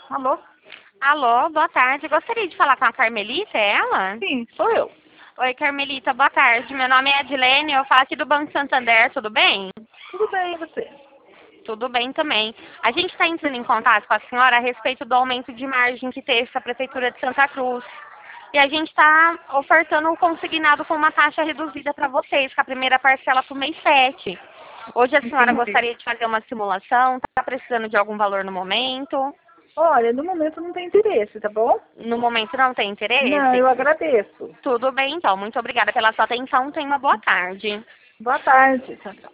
Alô? Alô, boa tarde. Gostaria de falar com a Carmelita, é ela? Sim, sou eu. Oi, Carmelita, boa tarde. Meu nome é Edilene, eu falo aqui do Banco Santander, tudo bem? Tudo bem, e você? Tudo bem também. A gente está entrando em contato com a senhora a respeito do aumento de margem que teve a Prefeitura de Santa Cruz. E a gente está ofertando o consignado com uma taxa reduzida para vocês, com a primeira parcela para o mês 7. Hoje a senhora Entendi. gostaria de fazer uma simulação, está precisando de algum valor no momento? Olha, no momento não tem interesse, tá bom? No momento não tem Não, interesse? eu agradeço. Tudo bem, então. Muito obrigada pela sua atenção. Tenha uma boa tarde. Boa tarde. Tchau, tchau.